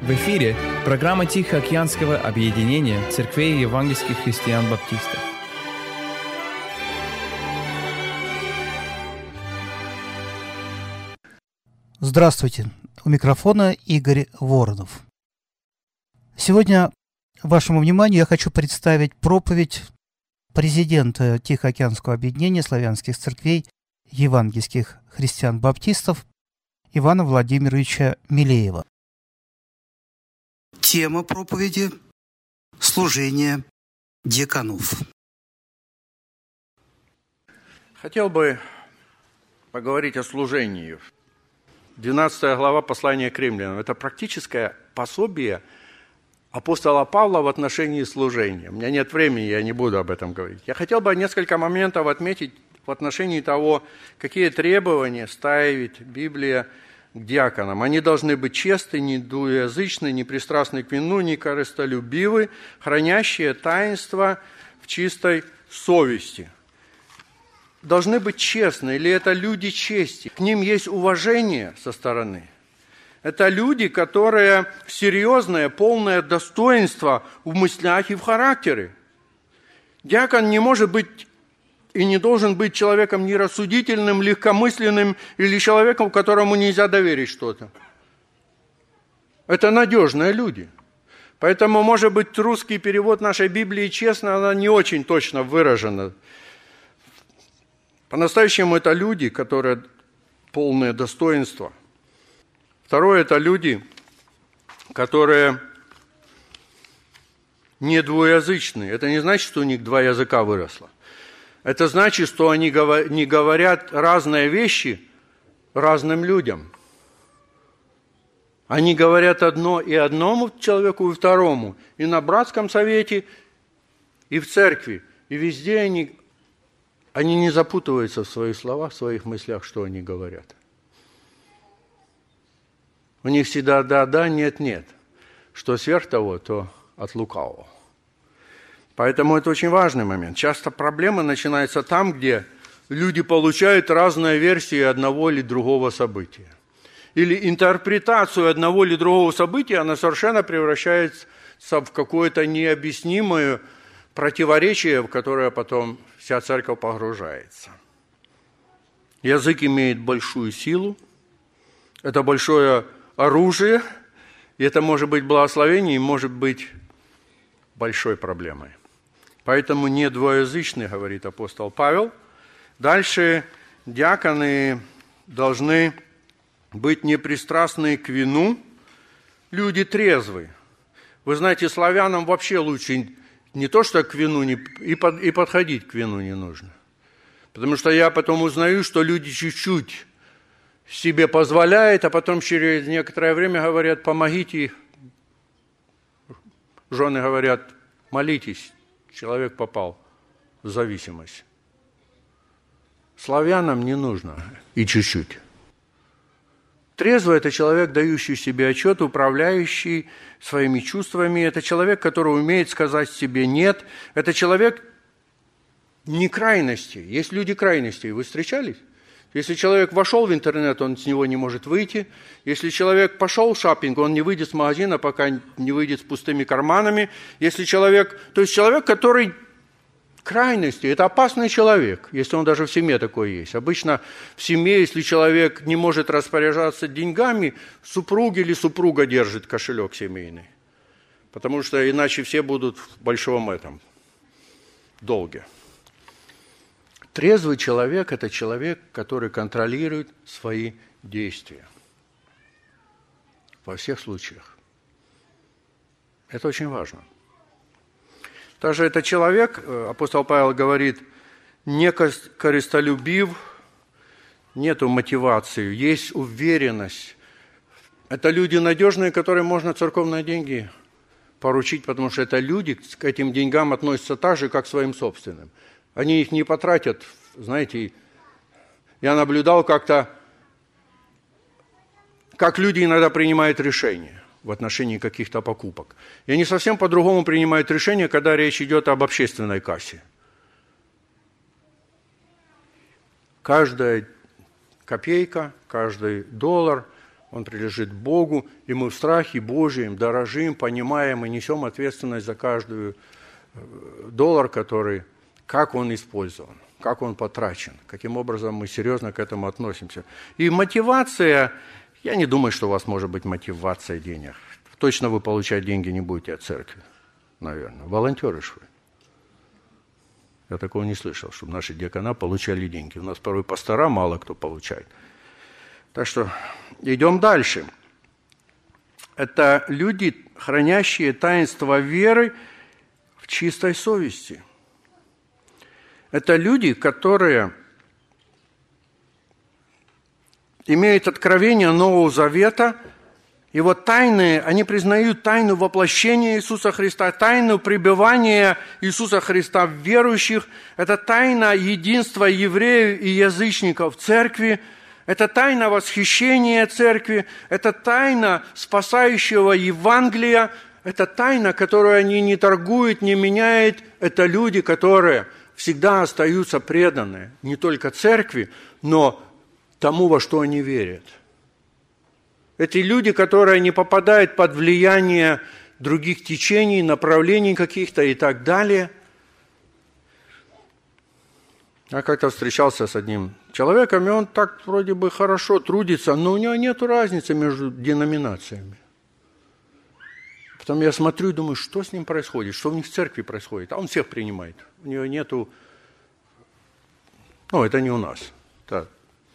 В эфире программа Тихоокеанского объединения церквей евангельских христиан-баптистов. Здравствуйте, у микрофона Игорь Воронов. Сегодня вашему вниманию я хочу представить проповедь президента Тихоокеанского объединения славянских церквей евангельских христиан-баптистов Ивана Владимировича Милеева. Тема проповеди – служение диаконов. Хотел бы поговорить о служении. 12 глава послания к римлянам – это практическое пособие апостола Павла в отношении служения. У меня нет времени, я не буду об этом говорить. Я хотел бы несколько моментов отметить в отношении того, какие требования ставит Библия к диаконам. Они должны быть честны, недвуязычны, непристрастны к вину, некорыстолюбивы, хранящие таинство в чистой совести. Должны быть честны, или это люди чести. К ним есть уважение со стороны. Это люди, которые серьезное, полное достоинство в мыслях и в характере. Диакон не может быть и не должен быть человеком нерассудительным, легкомысленным или человеком, которому нельзя доверить что-то. Это надежные люди. Поэтому, может быть, русский перевод нашей Библии, честно, она не очень точно выражена. По-настоящему это люди, которые полное достоинство. Второе – это люди, которые не двуязычные. Это не значит, что у них два языка выросло. Это значит, что они не говорят разные вещи разным людям. Они говорят одно и одному человеку, и второму. И на братском совете, и в церкви. И везде они не запутываются в своих словах, в своих мыслях, что они говорят. У них всегда да-да, нет-нет. Что сверх того, то от лукавого. Поэтому это очень важный момент. Часто проблема начинается там, где люди получают разные версии одного или другого события. Или интерпретацию одного или другого события, она совершенно превращается в какое-то необъяснимое противоречие, в которое потом вся церковь погружается. Язык имеет большую силу, это большое оружие, и это может быть благословение, и может быть большой проблемой. Поэтому не двуязычны, говорит апостол Павел. Дальше диаконы должны быть непристрастны к вину, люди трезвые. Вы знаете, славянам вообще лучше не то, что к вину, и подходить к вину не нужно. Потому что я потом узнаю, что люди чуть-чуть себе позволяют, а потом через некоторое время говорят, помогите. Жены говорят, молитесь. Человек попал в зависимость. Славянам не нужно и чуть-чуть. Трезвый – это человек, дающий себе отчет, управляющий своими чувствами. Это человек, который умеет сказать себе «нет». Это человек не крайности. Есть люди крайностей. Вы встречались? Если человек вошел в интернет, он с него не может выйти. Если человек пошел в шоппинг, он не выйдет с магазина, пока не выйдет с пустыми карманами. Если человек, то есть человек, который крайности, это опасный человек, если он даже в семье такой есть. Обычно в семье, если человек не может распоряжаться деньгами, супруг или супруга держит кошелек семейный. Потому что иначе все будут в большом долге. Трезвый человек – это человек, который контролирует свои действия. Во всех случаях. Это очень важно. Также это человек, апостол Павел говорит, не корыстолюбив, нету мотивации, есть уверенность. Это люди надежные, которым можно церковные деньги поручить, потому что это люди к этим деньгам относятся так же, как к своим собственным. Они их не потратят, знаете. Я наблюдал как-то, как люди иногда принимают решения в отношении каких-то покупок. И они совсем по-другому принимают решения, когда речь идет об общественной кассе. Каждая копейка, каждый доллар Он принадлежит Богу, и мы в страхе Божьем дорожим, понимаем и несем ответственность за каждый доллар, как он использован, как он потрачен, каким образом мы серьезно к этому относимся. И мотивация, я не думаю, что у вас может быть мотивация денег. Точно вы получать деньги не будете от церкви, наверное. Волонтеры ж вы. Я такого не слышал, чтобы наши диакона получали деньги. У нас порой пастора мало кто получает. Так что идем дальше. Это люди, хранящие таинство веры в чистой совести. Это люди, которые имеют откровение Нового Завета, и вот тайны, они признают тайну воплощения Иисуса Христа, тайну пребывания Иисуса Христа в верующих. Это тайна единства евреев и язычников в церкви. Это тайна восхищения церкви. Это тайна спасающего Евангелия. Это тайна, которую они не торгуют, не меняют. Это люди, которые всегда остаются преданы не только церкви, но тому, во что они верят. Эти люди, которые не попадают под влияние других течений, направлений каких-то и так далее. Я как-то встречался с одним человеком, и он так вроде бы хорошо трудится, но у него нет разницы между деноминациями. Потом я смотрю и думаю, что с ним происходит, что у них в церкви происходит. А он всех принимает. У него нету... это не у нас. Так.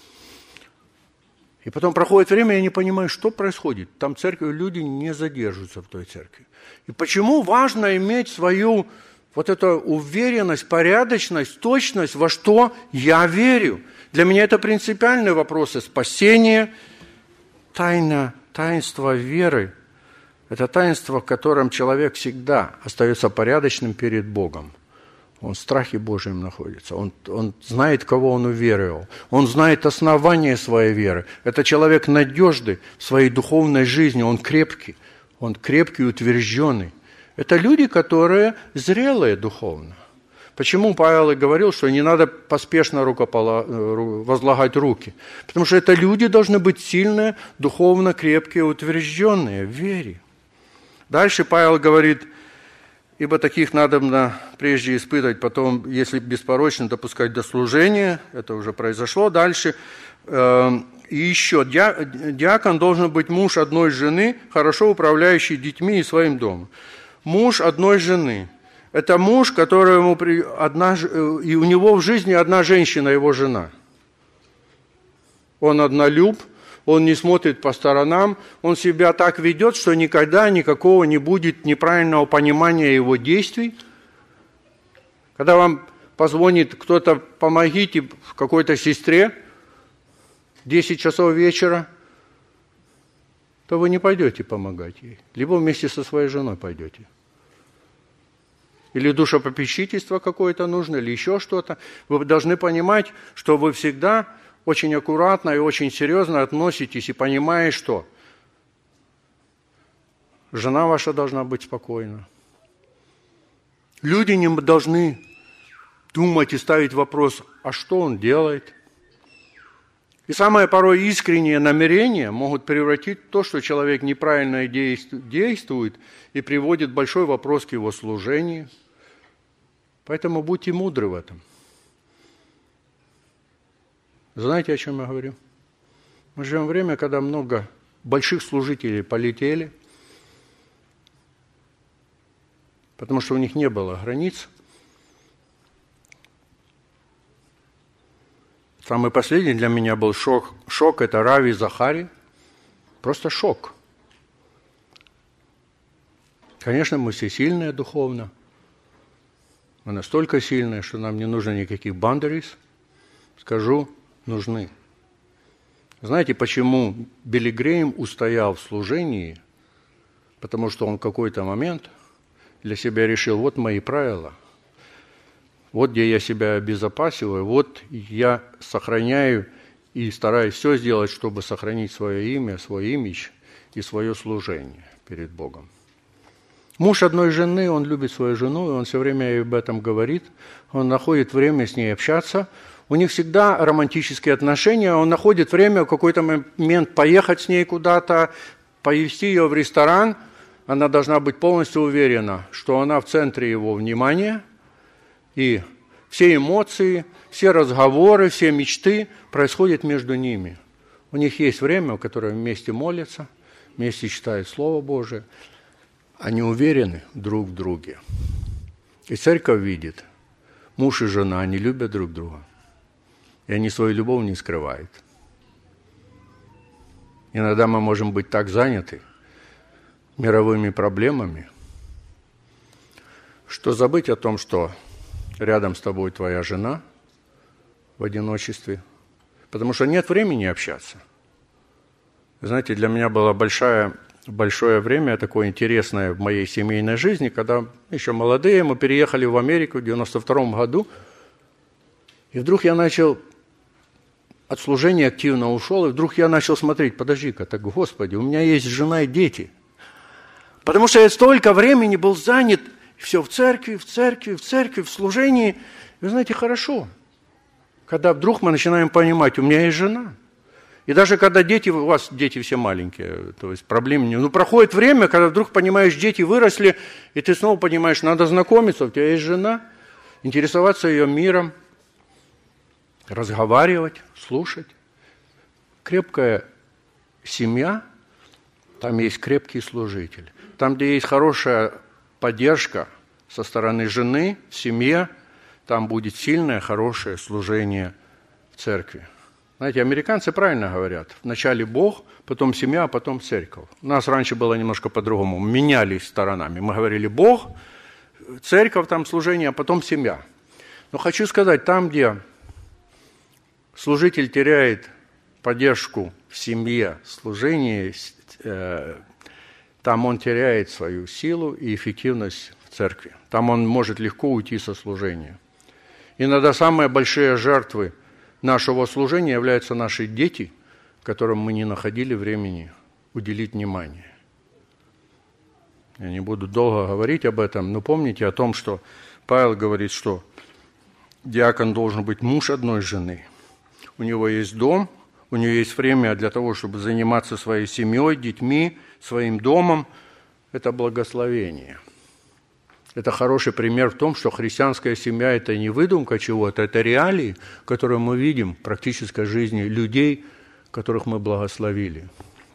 И потом проходит время, я не понимаю, что происходит. Там церковь, люди не задерживаются в той церкви. И почему важно иметь свою вот эту уверенность, порядочность, точность, во что я верю? Для меня это принципиальные вопросы спасения, таинство веры. Это таинство, в котором человек всегда остается порядочным перед Богом. Он в страхе Божьем находится. Он знает, кого он уверовал. Он знает основание своей веры. Это человек надежный в своей духовной жизни. Он крепкий и утвержденный. Это люди, которые зрелые духовно. Почему Павел и говорил, что не надо поспешно возлагать руки? Потому что это люди должны быть сильные, духовно крепкие, утвержденные в вере. Дальше Павел говорит: ибо таких надобно прежде испытать, потом, если беспорочно, допускать до служения. Это уже произошло. Дальше. И еще. Диакон должен быть муж одной жены, хорошо управляющий детьми и своим домом. Муж одной жены. Это муж, которому и у него в жизни одна женщина, его жена. Он однолюб. Он не смотрит по сторонам, он себя так ведет, что никогда никакого не будет неправильного понимания его действий. Когда вам позвонит кто-то: помогите какой-то сестре, 10 часов вечера, то вы не пойдете помогать ей. Либо вместе со своей женой пойдете. Или душепопечительство какое-то нужно, или еще что-то. Вы должны понимать, что вы всегда очень аккуратно и очень серьезно относитесь и понимаете, что жена ваша должна быть спокойна. Люди не должны думать и ставить вопрос: а что он делает? И самое порой искреннее намерение могут превратить то, что человек неправильно действует, и приводит большой вопрос к его служению. Поэтому будьте мудры в этом. Знаете, о чем я говорю? Мы живем в время, когда много больших служителей полетели, потому что у них не было границ. Самый последний для меня был шок. Это Рави Захари. Просто шок. Конечно, мы все сильные духовно. Мы настолько сильные, что нам не нужно никаких boundaries. Скажу, нужны. Знаете, почему Билли Грэйм устоял в служении? Потому что он в какой-то момент для себя решил: вот мои правила, вот где я себя обезопасиваю, вот я сохраняю и стараюсь все сделать, чтобы сохранить свое имя, свой имидж и свое служение перед Богом. Муж одной жены, он любит свою жену, и он все время ей об этом говорит. Он находит время с ней общаться. У них всегда романтические отношения. Он находит время в какой-то момент поехать с ней куда-то, повезти ее в ресторан. Она должна быть полностью уверена, что она в центре его внимания. И все эмоции, все разговоры, все мечты происходят между ними. У них есть время, в которое вместе молятся, вместе читают Слово Божие. Они уверены друг в друге. И церковь видит, муж и жена, они любят друг друга. И они свою любовь не скрывают. Иногда мы можем быть так заняты мировыми проблемами, что забыть о том, что рядом с тобой твоя жена в одиночестве, потому что нет времени общаться. Знаете, для меня было большое время такое интересное в моей семейной жизни, когда еще молодые, мы переехали в Америку в 1992 году, и вдруг я начал от служения активно ушел, и вдруг я начал смотреть, подожди-ка, так, Господи, у меня есть жена и дети. Потому что я столько времени был занят, все в церкви, в служении. Вы знаете, хорошо, когда вдруг мы начинаем понимать, у меня есть жена. И даже когда дети, у вас дети все маленькие, то есть проблем нет. Но проходит время, когда вдруг понимаешь, дети выросли, и ты снова понимаешь, надо знакомиться, у тебя есть жена, интересоваться ее миром, разговаривать, слушать. Крепкая семья, там есть крепкий служитель. Там, где есть хорошая поддержка со стороны жены в семье, там будет сильное, хорошее служение в церкви. Знаете, американцы правильно говорят. Вначале Бог, потом семья, а потом церковь. У нас раньше было немножко по-другому. Менялись сторонами. Мы говорили Бог, церковь, там служение, а потом семья. Но хочу сказать, там, где служитель теряет поддержку в семье, служении, там он теряет свою силу и эффективность в церкви. Там он может легко уйти со служения. Иногда самые большие жертвы нашего служения являются наши дети, которым мы не находили времени уделить внимание. Я не буду долго говорить об этом, но помните о том, что Павел говорит, что диакон должен быть муж одной жены. У него есть дом, у него есть время для того, чтобы заниматься своей семьей, детьми, своим домом. Это благословение. Это хороший пример в том, что христианская семья – это не выдумка чего-то, это реалии, которые мы видим в практической жизни людей, которых мы благословили.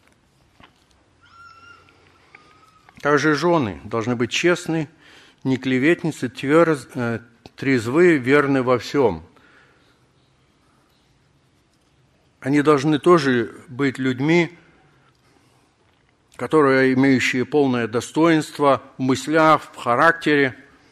Также жены должны быть честны, не клеветницы, трезвы, верны во всем. Они должны тоже быть людьми, которые имеющие полное достоинство в мыслях, в характере.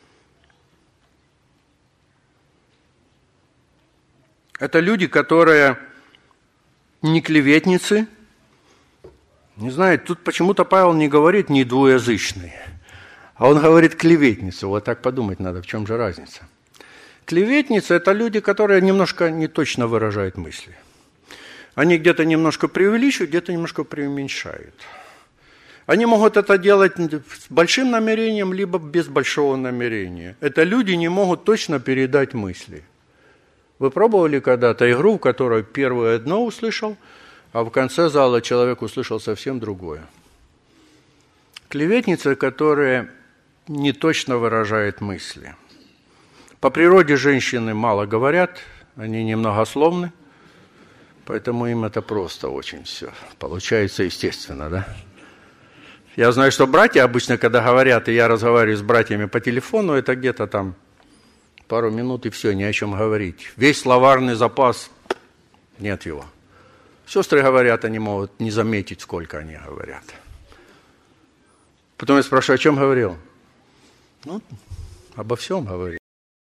Это люди, которые не клеветницы. Не знаю, тут почему-то Павел не говорит «не двуязычные», а он говорит «клеветницы». Вот так подумать надо, в чем же разница. Клеветницы – это люди, которые немножко неточно выражают мысли. Они где-то немножко преувеличивают, где-то немножко преуменьшают. Они могут это делать с большим намерением, либо без большого намерения. Это люди не могут точно передать мысли. Вы пробовали когда-то игру, в которой первый одно услышал, а в конце зала человек услышал совсем другое? Клеветницы, которые не точно выражают мысли. По природе женщины мало говорят, они немногословны, поэтому им это просто очень все получается естественно, да? Я знаю, что братья обычно, когда говорят, и я разговариваю с братьями по телефону, это где-то там пару минут и все, ни о чем говорить. Весь словарный запас, нет его. Сестры говорят, они могут не заметить, сколько они говорят. Потом я спрашиваю, о чем говорил? Ну, обо всем говорил.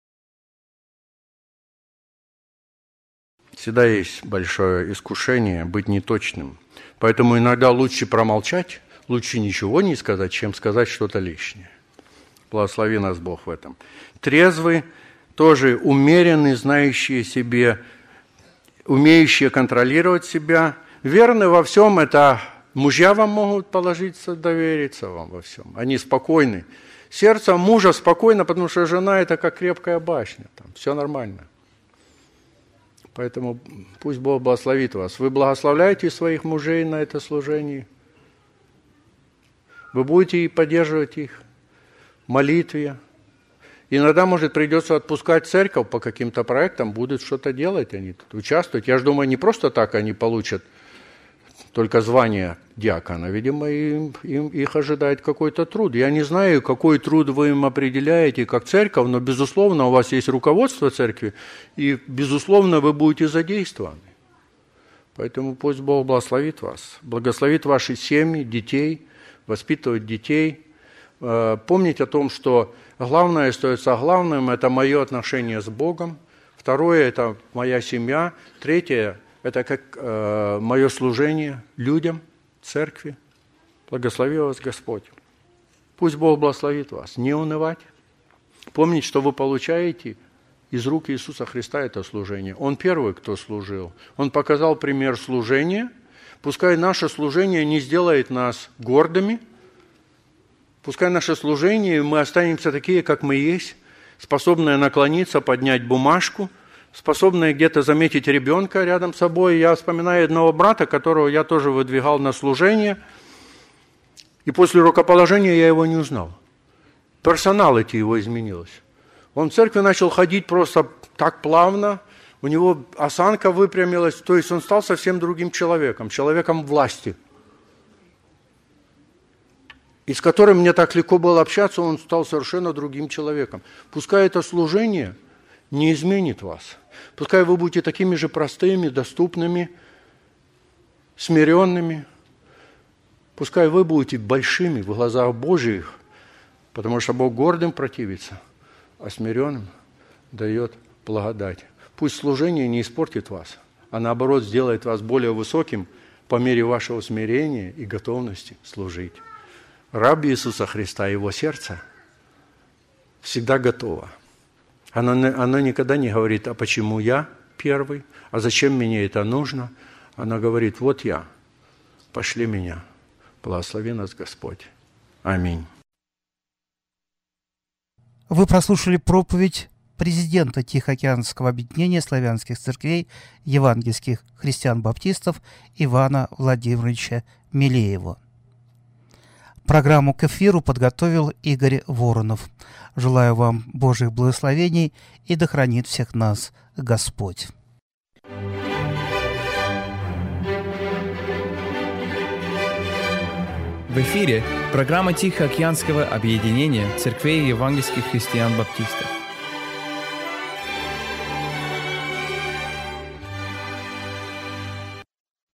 Всегда есть большое искушение быть неточным. Поэтому иногда лучше промолчать, лучше ничего не сказать, чем сказать что-то лишнее. Благослови нас Бог в этом. Трезвый, тоже умеренный, знающие себе, умеющие контролировать себя. Верный во всем – это Мужья вам могут положиться, довериться вам во всем. Они спокойны. Сердце мужа спокойно, потому что жена – это как крепкая башня. Там все нормально. Поэтому пусть Бог благословит вас. Вы благословляете своих мужей на это служение. Вы будете поддерживать их в молитве. Иногда, может, придется отпускать церковь по каким-то проектам, будут что-то делать, они тут участвуют. Я же думаю, не просто так они получат только звание диакона. Видимо, их ожидает какой-то труд. Я не знаю, какой труд вы им определяете как церковь, но, безусловно, у вас есть руководство церкви, и, безусловно, вы будете задействованы. Поэтому пусть Бог благословит вас, благословит ваши семьи, детей, воспитывать детей. Помнить о том, что главное остается главным – это мое отношение с Богом. Второе – это моя семья. Третье – это как мое служение людям, церкви. Благослови вас Господь. Пусть Бог благословит вас. Не унывать. Помнить, что вы получаете из рук Иисуса Христа это служение. Он первый, кто служил. Он показал пример служения. Пускай наше служение не сделает нас гордыми. Пускай наше служение, мы останемся такие, как мы есть, способные наклониться, поднять бумажку, способные где-то заметить ребенка рядом с собой. Я вспоминаю одного брата, которого я тоже выдвигал на служение, и после рукоположения я его не узнал. Персоналити его изменилось. Он в церкви начал ходить просто так плавно, у него осанка выпрямилась, то есть он стал совсем другим человеком, человеком власти. И с которым мне так легко было общаться, он стал совершенно другим человеком. Пускай это служение не изменит вас. Пускай вы будете такими же простыми, доступными, смиренными. Пускай вы будете большими в глазах Божьих, потому что Бог гордым противится, а смиренным дает благодать. Пусть служение не испортит вас, а наоборот сделает вас более высоким по мере вашего смирения и готовности служить. Раб Иисуса Христа, его сердце всегда готово. Оно никогда не говорит, а почему я первый, а зачем мне это нужно. Оно говорит, вот я, пошли меня, благослови нас Господь. Аминь. Вы прослушали проповедь президента Тихоокеанского объединения славянских церквей евангельских христиан-баптистов Ивана Владимировича Милеева. Программу к эфиру подготовил Игорь Воронов. Желаю вам Божьих благословений и да хранит всех нас Господь. В эфире программа Тихоокеанского объединения церквей евангельских христиан-баптистов.